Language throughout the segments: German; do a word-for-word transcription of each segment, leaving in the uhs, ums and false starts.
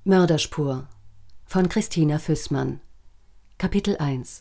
Mörderspur von Christina Füßmann. Kapitel eins.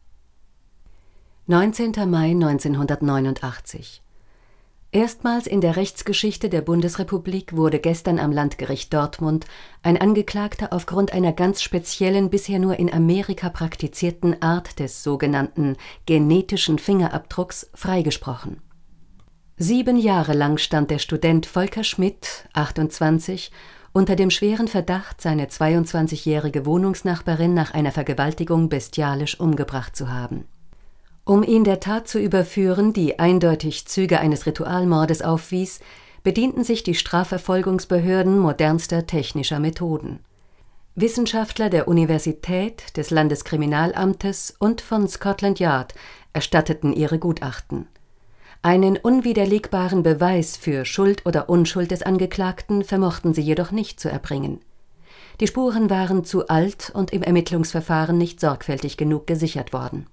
neunzehnter Mai neunzehnhundertneunundachtzig. Erstmals in der Rechtsgeschichte der Bundesrepublik wurde gestern am Landgericht Dortmund ein Angeklagter aufgrund einer ganz speziellen, bisher nur in Amerika praktizierten Art des sogenannten genetischen Fingerabdrucks freigesprochen. Sieben Jahre lang stand der Student Volker Schmidt, achtundzwanzig, unter dem schweren Verdacht, seine zweiundzwanzigjährige Wohnungsnachbarin nach einer Vergewaltigung bestialisch umgebracht zu haben. Um ihn der Tat zu überführen, die eindeutig Züge eines Ritualmordes aufwies, bedienten sich die Strafverfolgungsbehörden modernster technischer Methoden. Wissenschaftler der Universität, des Landeskriminalamtes und von Scotland Yard erstatteten ihre Gutachten. Einen unwiderlegbaren Beweis für Schuld oder Unschuld des Angeklagten vermochten sie jedoch nicht zu erbringen. Die Spuren waren zu alt und im Ermittlungsverfahren nicht sorgfältig genug gesichert worden.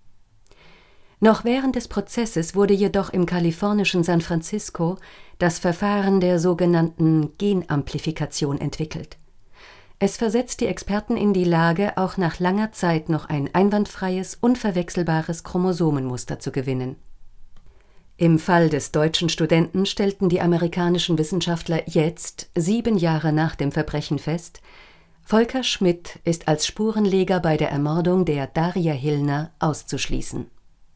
Noch während des Prozesses wurde jedoch im kalifornischen San Francisco das Verfahren der sogenannten Genamplifikation entwickelt. Es versetzt die Experten in die Lage, auch nach langer Zeit noch ein einwandfreies, unverwechselbares Chromosomenmuster zu gewinnen. Im Fall des deutschen Studenten stellten die amerikanischen Wissenschaftler jetzt, sieben Jahre nach dem Verbrechen, fest: Volker Schmidt ist als Spurenleger bei der Ermordung der Daria Hillner auszuschließen.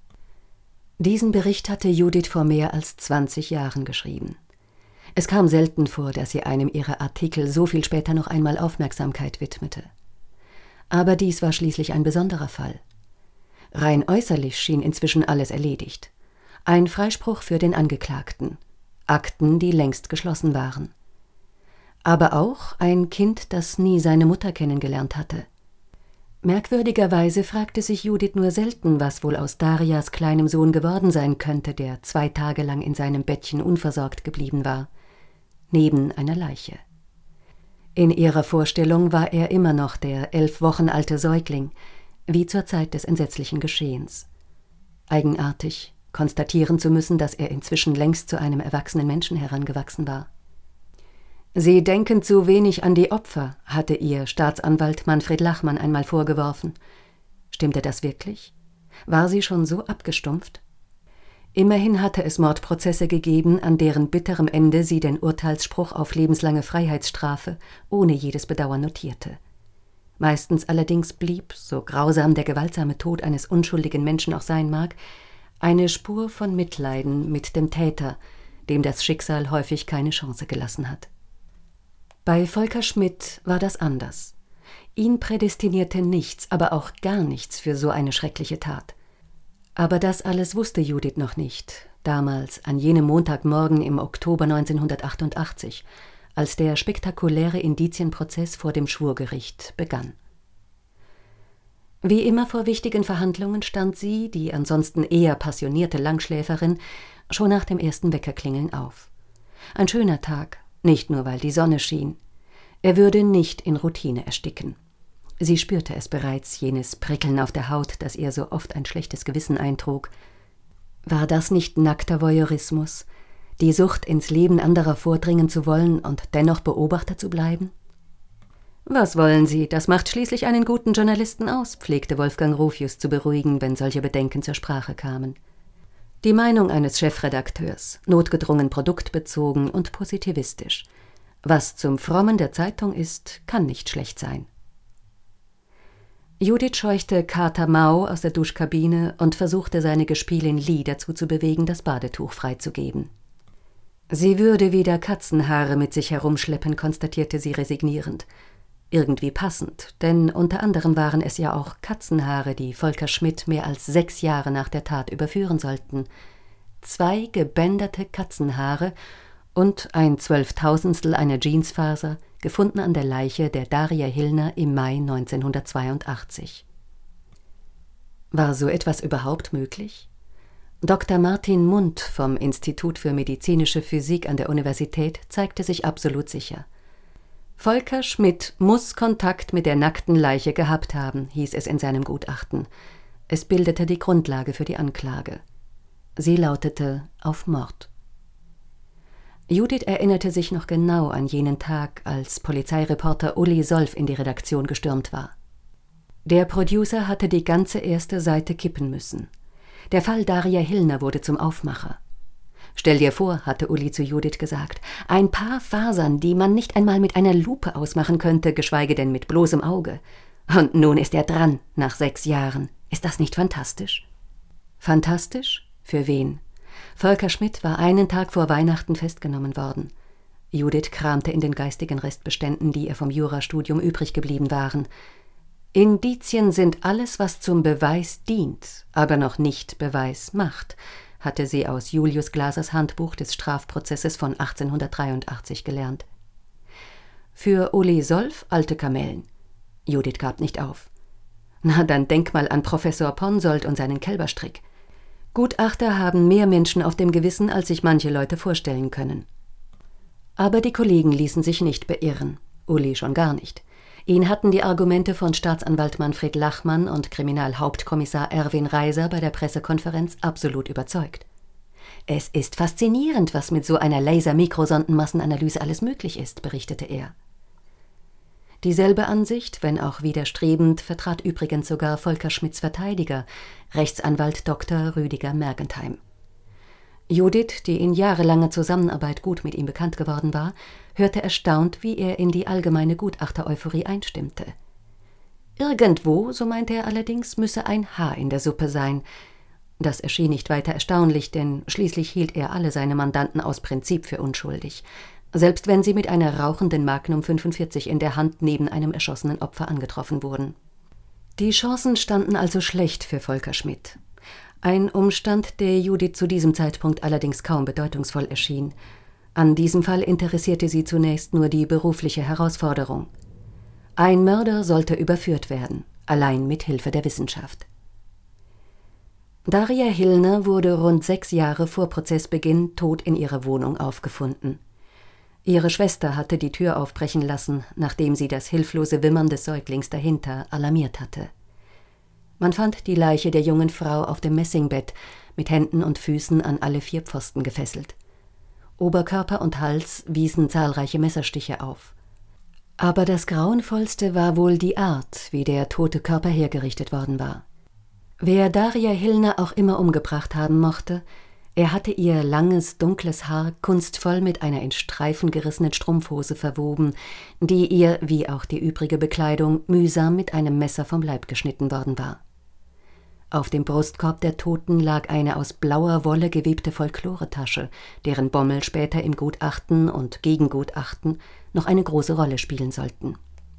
Diesen Bericht hatte Judith vor mehr als zwanzig Jahren geschrieben. Es kam selten vor, dass sie einem ihrer Artikel so viel später noch einmal Aufmerksamkeit widmete. Aber dies war schließlich ein besonderer Fall. Rein äußerlich schien inzwischen alles erledigt. Ein Freispruch für den Angeklagten, Akten, die längst geschlossen waren. Aber auch ein Kind, das nie seine Mutter kennengelernt hatte. Merkwürdigerweise fragte sich Judith nur selten, was wohl aus Darias kleinem Sohn geworden sein könnte, der zwei Tage lang in seinem Bettchen unversorgt geblieben war, neben einer Leiche. In ihrer Vorstellung war er immer noch der elf Wochen alte Säugling, wie zur Zeit des entsetzlichen Geschehens. Eigenartig, konstatieren zu müssen, dass er inzwischen längst zu einem erwachsenen Menschen herangewachsen war. »Sie denken zu wenig an die Opfer«, hatte ihr Staatsanwalt Manfred Lachmann einmal vorgeworfen. Stimmte das wirklich? War sie schon so abgestumpft? Immerhin hatte es Mordprozesse gegeben, an deren bitterem Ende sie den Urteilsspruch auf lebenslange Freiheitsstrafe ohne jedes Bedauern notierte. Meistens allerdings blieb, so grausam der gewaltsame Tod eines unschuldigen Menschen auch sein mag, eine Spur von Mitleiden mit dem Täter, dem das Schicksal häufig keine Chance gelassen hat. Bei Volker Schmidt war das anders. Ihn prädestinierte nichts, aber auch gar nichts für so eine schreckliche Tat. Aber das alles wusste Judith noch nicht, damals an jenem Montagmorgen im Oktober neunzehnhundertachtundachtzig, als der spektakuläre Indizienprozess vor dem Schwurgericht begann. Wie immer vor wichtigen Verhandlungen stand sie, die ansonsten eher passionierte Langschläferin, schon nach dem ersten Weckerklingeln auf. Ein schöner Tag, nicht nur weil die Sonne schien. Er würde nicht in Routine ersticken. Sie spürte es bereits, jenes Prickeln auf der Haut, das ihr so oft ein schlechtes Gewissen eintrug. War das nicht nackter Voyeurismus, die Sucht, ins Leben anderer vordringen zu wollen und dennoch Beobachter zu bleiben? »Was wollen Sie? Das macht schließlich einen guten Journalisten aus«, pflegte Wolfgang Rufius zu beruhigen, wenn solche Bedenken zur Sprache kamen. Die Meinung eines Chefredakteurs, notgedrungen produktbezogen und positivistisch. Was zum Frommen der Zeitung ist, kann nicht schlecht sein. Judith scheuchte Kater Mau aus der Duschkabine und versuchte seine Gespielin Lee dazu zu bewegen, das Badetuch freizugeben. Sie würde wieder Katzenhaare mit sich herumschleppen, konstatierte sie resignierend. Irgendwie passend, denn unter anderem waren es ja auch Katzenhaare, die Volker Schmidt mehr als sechs Jahre nach der Tat überführen sollten. Zwei gebänderte Katzenhaare und ein Zwölftausendstel einer Jeansfaser, gefunden an der Leiche der Daria Hillner im Mai neunzehnhundertzweiundachtzig. War so etwas überhaupt möglich? Doktor Martin Mundt vom Institut für medizinische Physik an der Universität zeigte sich absolut sicher. Volker Schmidt muss Kontakt mit der nackten Leiche gehabt haben, hieß es in seinem Gutachten. Es bildete die Grundlage für die Anklage. Sie lautete auf Mord. Judith erinnerte sich noch genau an jenen Tag, als Polizeireporter Uli Solf in die Redaktion gestürmt war. Der Producer hatte die ganze erste Seite kippen müssen. Der Fall Daria Hillner wurde zum Aufmacher. »Stell dir vor«, hatte Uli zu Judith gesagt, »ein paar Fasern, die man nicht einmal mit einer Lupe ausmachen könnte, geschweige denn mit bloßem Auge. Und nun ist er dran, nach sechs Jahren. Ist das nicht fantastisch?« Fantastisch? Für wen? Volker Schmidt war einen Tag vor Weihnachten festgenommen worden. Judith kramte in den geistigen Restbeständen, die ihr vom Jurastudium übrig geblieben waren. »Indizien sind alles, was zum Beweis dient, aber noch nicht Beweis macht«, hatte sie aus Julius Glasers Handbuch des Strafprozesses von achtzehnhundertdreiundachtzig gelernt. Für Uli Solf alte Kamellen. Judith gab nicht auf. »Na, dann denk mal an Professor Ponsold und seinen Kälberstrick. Gutachter haben mehr Menschen auf dem Gewissen, als sich manche Leute vorstellen können.« Aber die Kollegen ließen sich nicht beirren. Uli schon gar nicht. Ihn hatten die Argumente von Staatsanwalt Manfred Lachmann und Kriminalhauptkommissar Erwin Reiser bei der Pressekonferenz absolut überzeugt. »Es ist faszinierend, was mit so einer Laser-Mikrosondenmassenanalyse alles möglich ist«, berichtete er. Dieselbe Ansicht, wenn auch widerstrebend, vertrat übrigens sogar Volker Schmidts Verteidiger, Rechtsanwalt Doktor Rüdiger Mergentheim. Judith, die in jahrelanger Zusammenarbeit gut mit ihm bekannt geworden war, hörte erstaunt, wie er in die allgemeine Gutachter-Euphorie einstimmte. Irgendwo, so meinte er allerdings, müsse ein Haar in der Suppe sein. Das erschien nicht weiter erstaunlich, denn schließlich hielt er alle seine Mandanten aus Prinzip für unschuldig, selbst wenn sie mit einer rauchenden Magnum fünfundvierzig in der Hand neben einem erschossenen Opfer angetroffen wurden. Die Chancen standen also schlecht für Volker Schmidt. Ein Umstand, der Judith zu diesem Zeitpunkt allerdings kaum bedeutungsvoll erschien. An diesem Fall interessierte sie zunächst nur die berufliche Herausforderung. Ein Mörder sollte überführt werden, allein mit Hilfe der Wissenschaft. Daria Hillner wurde rund sechs Jahre vor Prozessbeginn tot in ihrer Wohnung aufgefunden. Ihre Schwester hatte die Tür aufbrechen lassen, nachdem sie das hilflose Wimmern des Säuglings dahinter alarmiert hatte. Man fand die Leiche der jungen Frau auf dem Messingbett, mit Händen und Füßen an alle vier Pfosten gefesselt. Oberkörper und Hals wiesen zahlreiche Messerstiche auf. Aber das Grauenvollste war wohl die Art, wie der tote Körper hergerichtet worden war. Wer Daria Hillner auch immer umgebracht haben mochte, er hatte ihr langes, dunkles Haar kunstvoll mit einer in Streifen gerissenen Strumpfhose verwoben, die ihr, wie auch die übrige Bekleidung, mühsam mit einem Messer vom Leib geschnitten worden war. Auf dem Brustkorb der Toten lag eine aus blauer Wolle gewebte Folkloretasche, deren Bommel später im Gutachten und Gegengutachten noch eine große Rolle spielen sollten.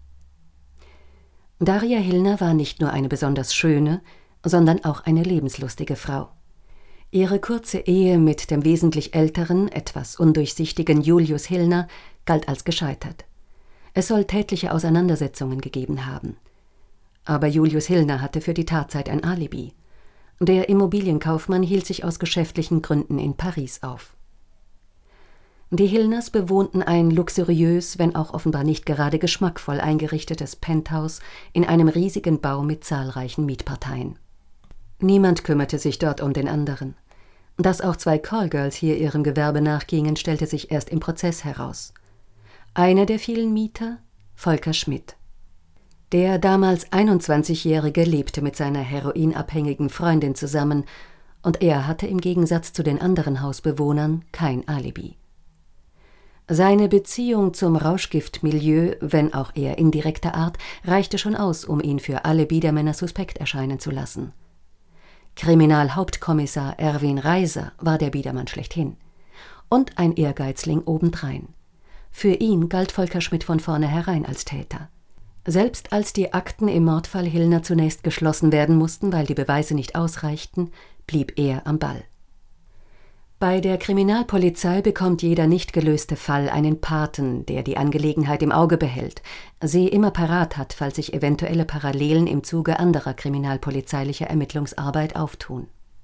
Daria Hillner war nicht nur eine besonders schöne, sondern auch eine lebenslustige Frau. Ihre kurze Ehe mit dem wesentlich älteren, etwas undurchsichtigen Julius Hillner galt als gescheitert. Es soll tätliche Auseinandersetzungen gegeben haben. Aber Julius Hillner hatte für die Tatzeit ein Alibi. Der Immobilienkaufmann hielt sich aus geschäftlichen Gründen in Paris auf. Die Hillners bewohnten ein luxuriös, wenn auch offenbar nicht gerade geschmackvoll eingerichtetes Penthouse in einem riesigen Bau mit zahlreichen Mietparteien. Niemand kümmerte sich dort um den anderen. Dass auch zwei Callgirls hier ihrem Gewerbe nachgingen, stellte sich erst im Prozess heraus. Einer der vielen Mieter, Volker Schmidt. Der damals einundzwanzigjährige lebte mit seiner heroinabhängigen Freundin zusammen und er hatte im Gegensatz zu den anderen Hausbewohnern kein Alibi. Seine Beziehung zum Rauschgiftmilieu, wenn auch eher indirekter Art, reichte schon aus, um ihn für alle Biedermänner suspekt erscheinen zu lassen. Kriminalhauptkommissar Erwin Reiser war der Biedermann schlechthin. Und ein Ehrgeizling obendrein. Für ihn galt Volker Schmidt von vornherein als Täter. Selbst als die Akten im Mordfall Hillner zunächst geschlossen werden mussten, weil die Beweise nicht ausreichten, blieb er am Ball. Bei der Kriminalpolizei bekommt jeder nicht gelöste Fall einen Paten, der die Angelegenheit im Auge behält, sie immer parat hat, falls sich eventuelle Parallelen im Zuge anderer kriminalpolizeilicher Ermittlungsarbeit auftun.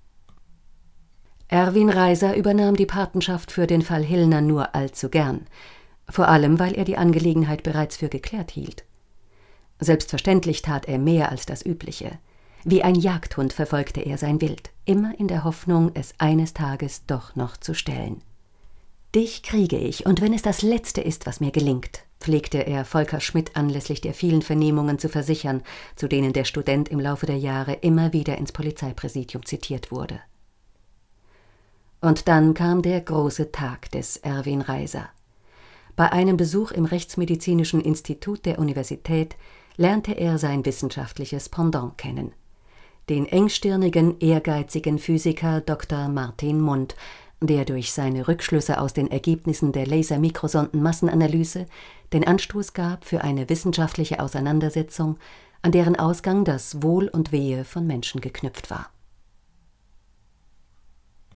Erwin Reiser übernahm die Patenschaft für den Fall Hillner nur allzu gern, vor allem weil er die Angelegenheit bereits für geklärt hielt. Selbstverständlich tat er mehr als das Übliche. Wie ein Jagdhund verfolgte er sein Wild, immer in der Hoffnung, es eines Tages doch noch zu stellen. »Dich kriege ich, und wenn es das Letzte ist, was mir gelingt«, pflegte er Volker Schmidt anlässlich der vielen Vernehmungen zu versichern, zu denen der Student im Laufe der Jahre immer wieder ins Polizeipräsidium zitiert wurde. Und dann kam der große Tag des Erwin Reiser. Bei einem Besuch im Rechtsmedizinischen Institut der Universität lernte er sein wissenschaftliches Pendant kennen. Den engstirnigen, ehrgeizigen Physiker Doktor Martin Mundt, der durch seine Rückschlüsse aus den Ergebnissen der Lasermikrosondenmassenanalyse den Anstoß gab für eine wissenschaftliche Auseinandersetzung, an deren Ausgang das Wohl und Wehe von Menschen geknüpft war.